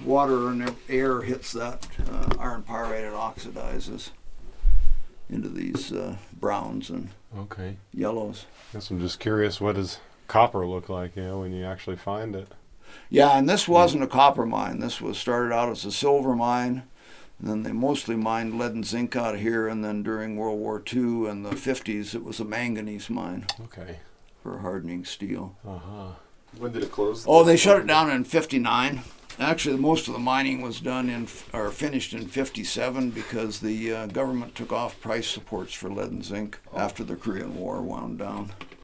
water and air hits that iron pyrite, it oxidizes into these browns and yellows. Guess I'm just curious, what does copper look like, when you actually find it? Yeah, and this wasn't a copper mine. This was started out as a silver mine. And then they mostly mined lead and zinc out of here, and then during World War II and the 50s, it was a manganese mine. Okay. For hardening steel. When did it close? Oh, they shut it down in 59. Actually, most of the mining was done or finished in 57 because the government took off price supports for lead and zinc after the Korean War wound down.